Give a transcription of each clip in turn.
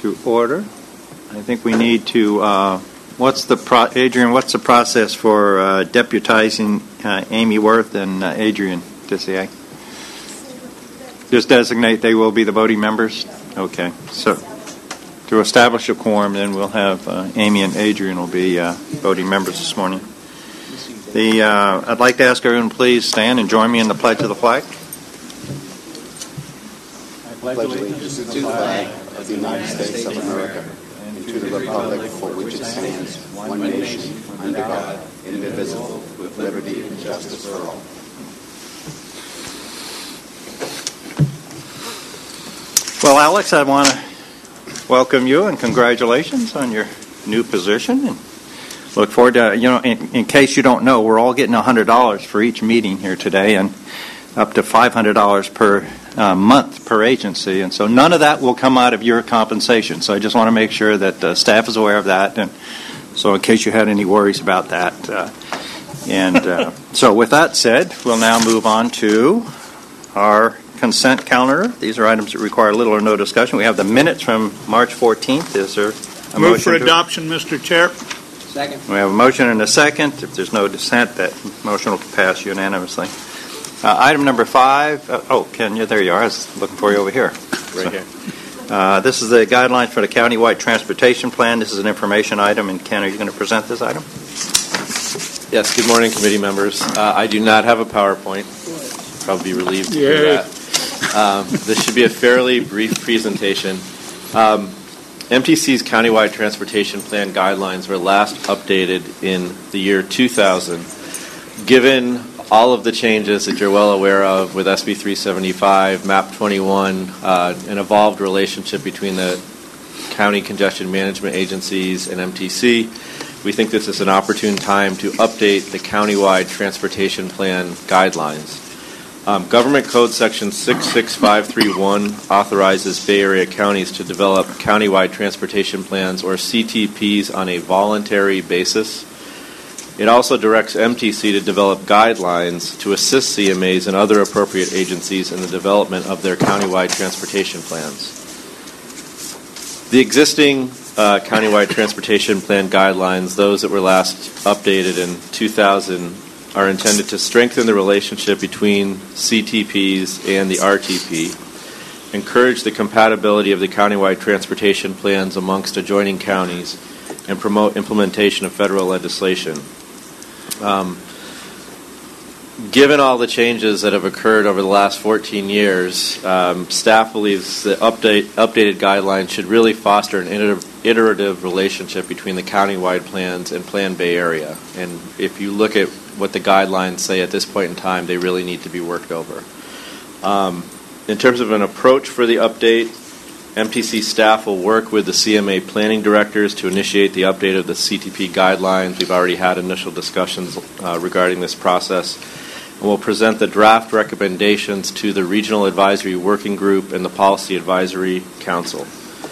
to order. I think we need to, Adrian, what's the process for deputizing Amy Worth and Adrian Tessier? Just designate they will be the voting members? Okay. So to establish a quorum, then we'll have Amy and Adrian will be voting members this morning. I'd like to ask everyone please stand and join me in the pledge of the flag. I pledge allegiance to the flag of the United States of America and to the republic for which it stands, one nation, under God, indivisible, with liberty and justice for all. Well, Alex, I want to welcome you and congratulations on your new position, and look forward to, in case you don't know, we're all getting $100 for each meeting here today and up to $500 per month per agency, and so none of that will come out of your compensation. So I just want to make sure that staff is aware of that, and so in case you had any worries about that. So with that said, we'll now move on to our consent calendar. These are items that require little or no discussion. We have the minutes from March 14th. Is there a move for adoption, Mr. Chair? Second. We have a motion and a second. If there's no dissent, that motion will pass unanimously. Item number 5. Ken, there you are. I was looking for you over here. Right here. This is the guidelines for the countywide transportation plan. This is an information item. And Ken, are you going to present this item? Yes. Good morning, committee members. I do not have a PowerPoint. Probably be relieved to hear that. This should be a fairly brief presentation. MTC's countywide transportation plan guidelines were last updated in the year 2000. Given all of the changes that you're well aware of with SB 375, MAP 21, an evolved relationship between the county congestion management agencies and MTC, we think this is an opportune time to update the countywide transportation plan guidelines. Government Code Section 66531 authorizes Bay Area counties to develop countywide transportation plans, or CTPs, on a voluntary basis. It also directs MTC to develop guidelines to assist CMAs and other appropriate agencies in the development of their countywide transportation plans. The existing countywide transportation plan guidelines, those that were last updated in 2000, are intended to strengthen the relationship between CTPs and the RTP, encourage the compatibility of the countywide transportation plans amongst adjoining counties, and promote implementation of federal legislation. Given all the changes that have occurred over the last 14 years, staff believes that updated guidelines should really foster an iterative relationship between the countywide plans and Plan Bay Area. And if you look at what the guidelines say at this point in time, they really need to be worked over. In terms of an approach for the update, MTC staff will work with the CMA planning directors to initiate the update of the CTP guidelines. We've already had initial discussions regarding this process. And we'll present the draft recommendations to the Regional Advisory Working Group and the Policy Advisory Council.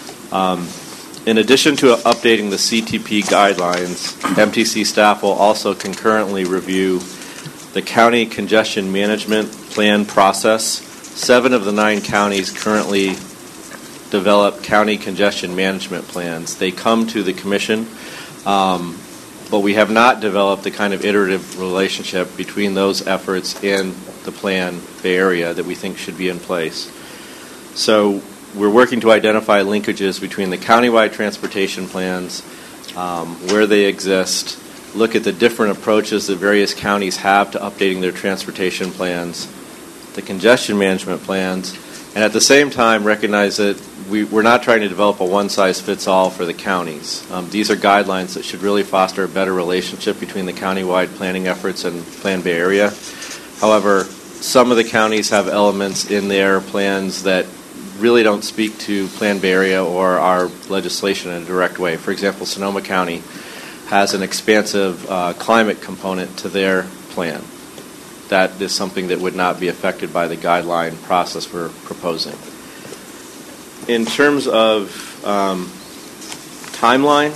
In addition to updating the CTP guidelines, MTC staff will also concurrently review the county congestion management plan process. 7 of the 9 counties currently develop county congestion management plans. They come to the commission, but we have not developed the kind of iterative relationship between those efforts and the Plan Bay Area that we think should be in place. So we're working to identify linkages between the countywide transportation plans, where they exist, look at the different approaches that various counties have to updating their transportation plans, the congestion management plans, and at the same time recognize that we're not trying to develop a one-size-fits-all for the counties. These are guidelines that should really foster a better relationship between the countywide planning efforts and Plan Bay Area. However, some of the counties have elements in their plans that really don't speak to Plan Bay Area or our legislation in a direct way. For example, Sonoma County has an expansive climate component to their plan. That is something that would not be affected by the guideline process we're proposing. In terms of timeline,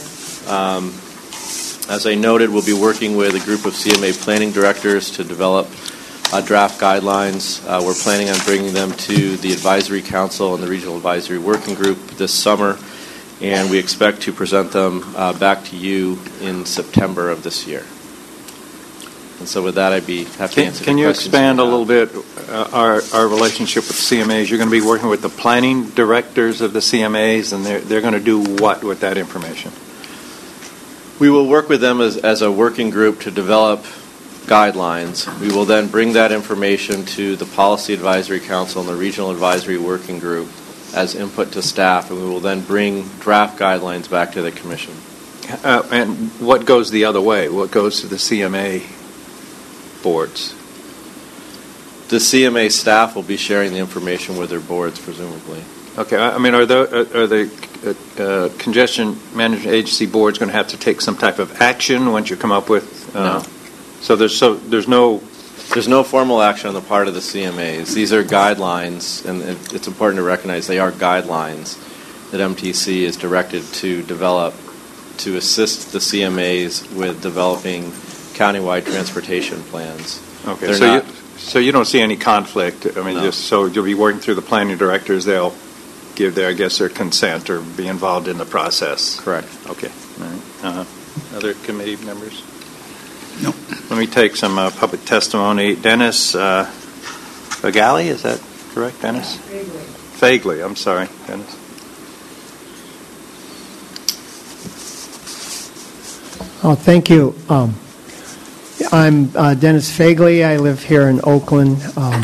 as I noted, we'll be working with a group of CMA planning directors to develop draft guidelines. We're planning on bringing them to the Advisory Council and the Regional Advisory Working Group this summer, and we expect to present them back to you in September of this year. And so with that, I'd be happy to answer Can the you questions expand a you little have. bit our relationship with CMAs? You're going to be working with the planning directors of the CMAs, and they're going to do what with that information? We will work with them as a working group to develop guidelines. We will then bring that information to the Policy Advisory Council and the Regional Advisory Working Group as input to staff, and we will then bring draft guidelines back to the Commission. And what goes the other way? What goes to the CMA boards? The CMA staff will be sharing the information with their boards, presumably. Okay, I mean, are the congestion management agency boards going to have to take some type of action once you come up with? No. So there's no. There's no formal action on the part of the CMAs. These are guidelines, and it's important to recognize they are guidelines that MTC is directed to develop to assist the CMAs with developing countywide transportation plans. Okay, They're so you don't see any conflict. I mean, No. just so you'll be working through the planning directors. They'll give their consent or be involved in the process. Correct. Okay. All right. Other committee members? No. Let me take some public testimony. Dennis Fagali, is that correct, Dennis? Fagley, I'm sorry, Dennis. Oh, thank you. I'm Dennis Fagley. I live here in Oakland,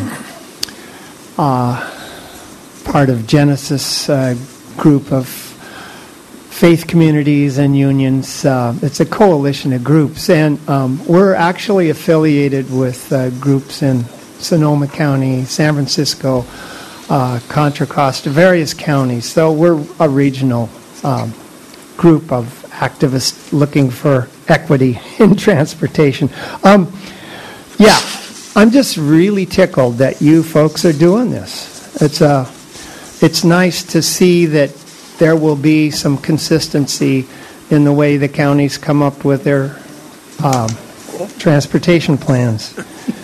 part of Genesis group of faith communities and unions. It's a coalition of groups, and we're actually affiliated with groups in Sonoma County, San Francisco, Contra Costa, various counties. So we're a regional group of activists looking for equity in transportation. Yeah, I'm just really tickled that you folks are doing this. It's nice to see that there will be some consistency in the way the counties come up with their transportation plans.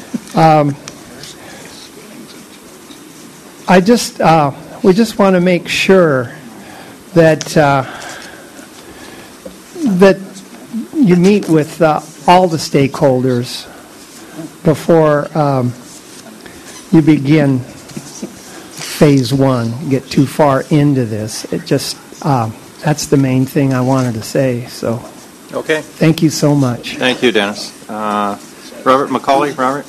We just want to make sure that that you meet with all the stakeholders before you begin phase one, get too far into this. It just, that's the main thing I wanted to say. So, Okay. thank you so much. Thank you, Dennis. Robert McCauley. Robert?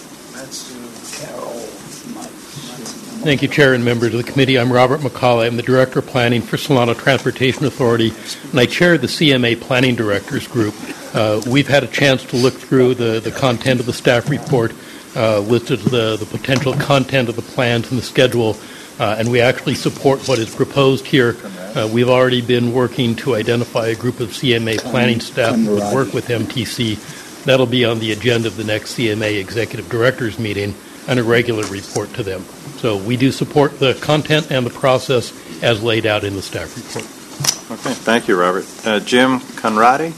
Thank you, Chair and members of the committee. I'm Robert McCauley. I'm the Director of Planning for Solano Transportation Authority, and I chair the CMA Planning Directors Group. We've had a chance to look through the content of the staff report, listed the potential content of the plans and the schedule, and we actually support what is proposed here. We've already been working to identify a group of CMA planning staff who would work with MTC. That'll be on the agenda of the next CMA Executive Directors meeting and a regular report to them. So we do support the content and the process as laid out in the staff report. Okay, thank you, Robert. Jim Conradi?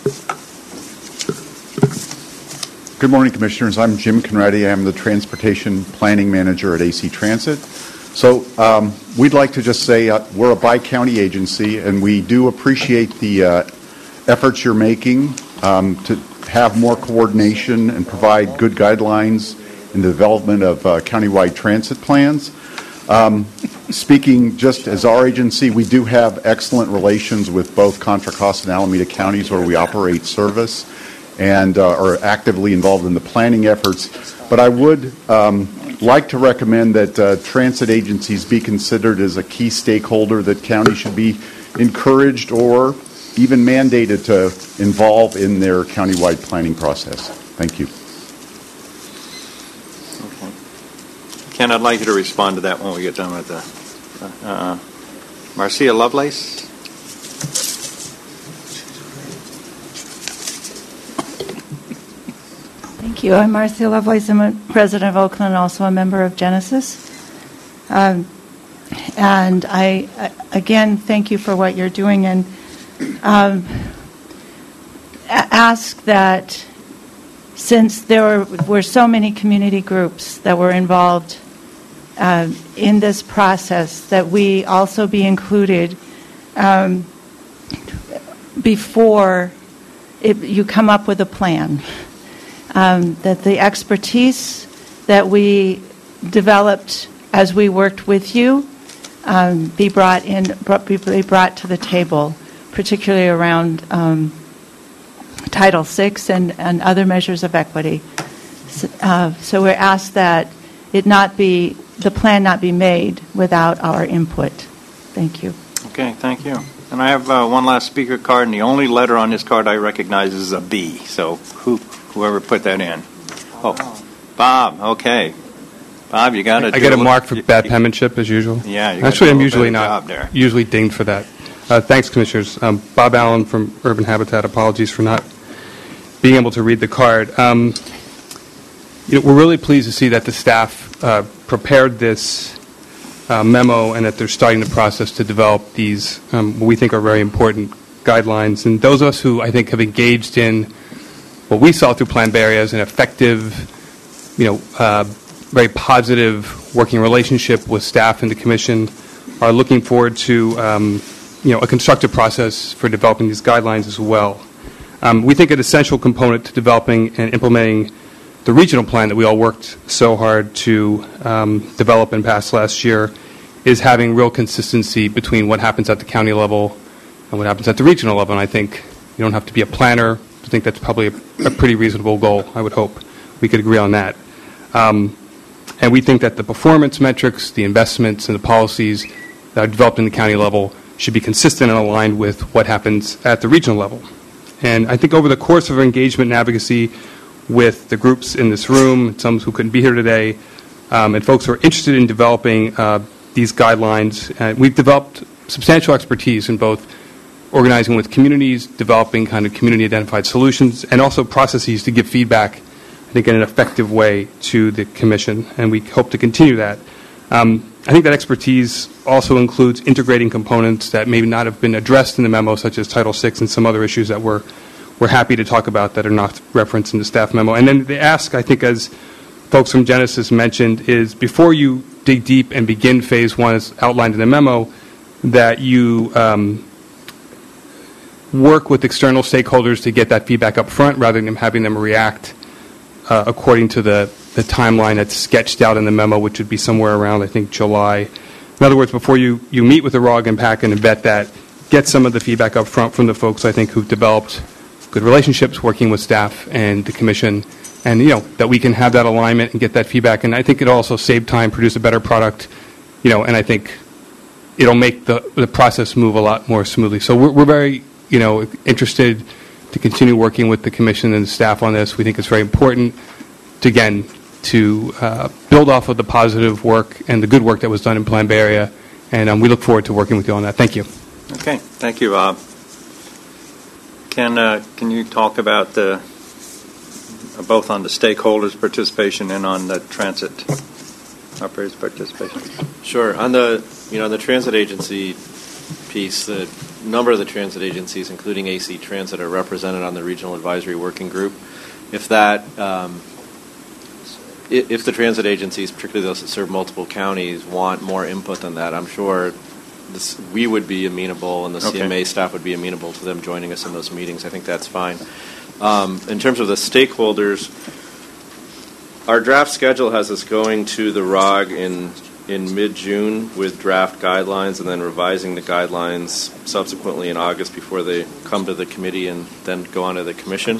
Good morning, Commissioners. I'm Jim Conradi. I'm the Transportation Planning Manager at AC Transit. So we'd like to just say we're a bi-county agency, and we do appreciate the efforts you're making to have more coordination and provide good guidelines in the development of countywide transit plans. Speaking just as our agency, we do have excellent relations with both Contra Costa and Alameda counties where we operate service and are actively involved in the planning efforts. But I would like to recommend that transit agencies be considered as a key stakeholder that counties should be encouraged or even mandated to involve in their countywide planning process. Thank you. Ken, I'd like you to respond to that when we get done with the Marcia Lovelace. Thank you. I'm Marcia Lovelace. I'm a president of Oakland and also a member of Genesis. And I again, thank you for what you're doing, and ask that since there were so many community groups that were involved in this process, that we also be included before you come up with a plan. That the expertise that we developed as we worked with you be brought to the table, particularly around Title VI and other measures of equity. So we're asked that the plan not be made without our input. Thank you. Okay, thank you. And I have one last speaker card, and the only letter on this card I recognize is a B. So whoever put that in. Oh, Bob. Okay, Bob, you got it. I get a mark for bad penmanship as usual. Yeah, you actually, got I'm usually not usually dinged for that. Thanks, Commissioners. Bob Allen from Urban Habitat. Apologies for not being able to read the card. We're really pleased to see that the staff prepared this memo and that they're starting the process to develop these what we think are very important guidelines. And those of us who I think have engaged in what we saw through Plan Bay Area as an effective, very positive working relationship with staff and the Commission are looking forward to a constructive process for developing these guidelines as well. We think an essential component to developing and implementing the regional plan that we all worked so hard to develop and pass last year is having real consistency between what happens at the county level and what happens at the regional level. And I think you don't have to be a planner. I think that's probably a pretty reasonable goal. I would hope we could agree on that. And we think that the performance metrics, the investments, and the policies that are developed in the county level should be consistent and aligned with what happens at the regional level. And I think over the course of our engagement and advocacy with the groups in this room, some who couldn't be here today, and folks who are interested in developing these guidelines, we've developed substantial expertise in both organizing with communities, developing kind of community-identified solutions, and also processes to give feedback, I think, in an effective way to the Commission, and we hope to continue that. I think that expertise also includes integrating components that may not have been addressed in the memo, such as Title VI and some other issues that we're happy to talk about that are not referenced in the staff memo. And then the ask, I think, as folks from Genesis mentioned, is before you dig deep and begin Phase 1 as outlined in the memo, that you work with external stakeholders to get that feedback up front rather than having them react according to the timeline that's sketched out in the memo, which would be somewhere around, I think, July. In other words, before you meet with the ROG and PAC and vet that, get some of the feedback up front from the folks, I think, who've developed good relationships working with staff and the Commission, and that we can have that alignment and get that feedback. And I think it'll also save time, produce a better product, and I think it'll make the process move a lot more smoothly. So we're very interested to continue working with the Commission and the staff on this. We think it's very important to build off of the positive work and the good work that was done in Plan Bay Area, and we look forward to working with you on that. Thank you. Okay, thank you, Bob. Can you talk about both on the stakeholders' participation and on the transit operators' participation? Sure. On the transit agency piece, the number of the transit agencies, including AC Transit, are represented on the Regional Advisory Working Group. If the transit agencies, particularly those that serve multiple counties, want more input than that, I'm sure we would be amenable and the CMA staff would be amenable to them joining us in those meetings. I think that's fine. In terms of the stakeholders, our draft schedule has us going to the ROG in mid-June with draft guidelines and then revising the guidelines subsequently in August before they come to the committee and then go on to the Commission.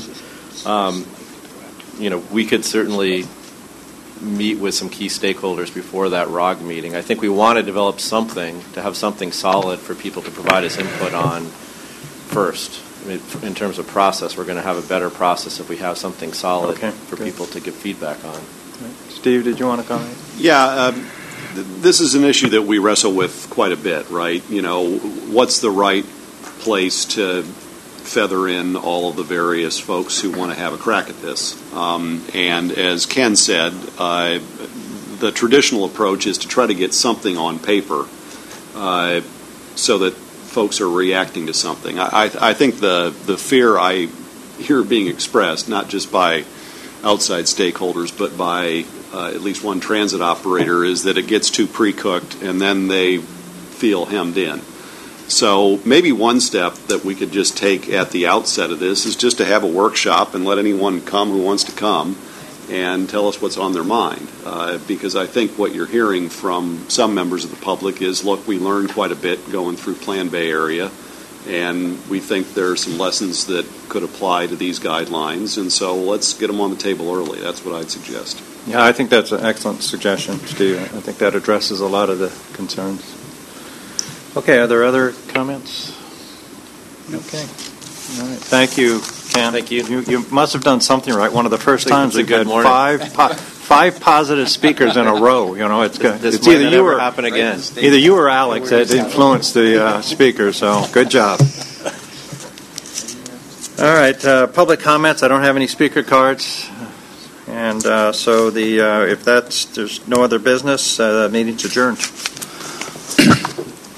We could certainly meet with some key stakeholders before that ROG meeting. I think we want to develop something, to have something solid for people to provide us input on first. I mean, in terms of process, we're going to have a better process if we have something solid for people to give feedback on. Steve, did you want to comment? Yeah, this is an issue that we wrestle with quite a bit, right? What's the right place to feather in all of the various folks who want to have a crack at this? And as Ken said, the traditional approach is to try to get something on paper so that folks are reacting to something. I think the fear I hear being expressed, not just by outside stakeholders, but by at least one transit operator, is that it gets too pre-cooked and then they feel hemmed in. So maybe one step that we could just take at the outset of this is just to have a workshop and let anyone come who wants to come and tell us what's on their mind. Because I think what you're hearing from some members of the public is, look, we learned quite a bit going through Plan Bay area, and we think there are some lessons that could apply to these guidelines, and so let's get them on the table early. That's what I'd suggest. Yeah, I think that's an excellent suggestion, Steve. I think that addresses a lot of the concerns. Okay, are there other comments? Okay. All right. Thank you, Ken. Thank you. You must have done something right. One of the first I think times it's a we've good had morning. five positive speakers in a row. You know, it's good. This It's might either not you ever or happen again. either you or Alex that influenced the speaker. So good job. All right, public comments. I don't have any speaker cards, and so if there's no other business, the meeting's adjourned.